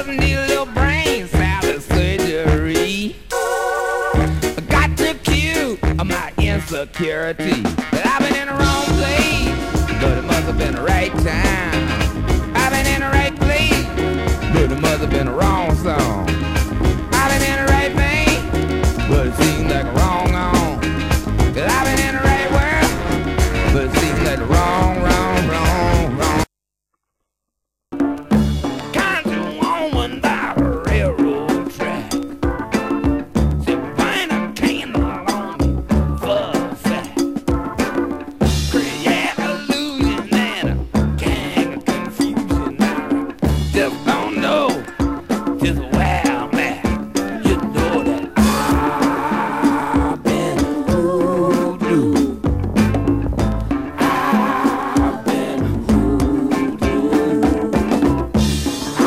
just need a little brain salad surgery. I got to cue my insecurity. That I've been in the wrong place, but it must have been the right time. I've been in the right place, but it must have been the wrong song. I've been in the right vein, but it seems like a wrong on. That I've been in the right world, but it seems like the wrong, wrong, wrong, wrong. Country woman by the railroad track. She burn a candle on me for a fact. Create illusion and a gang of confusion. I just don't know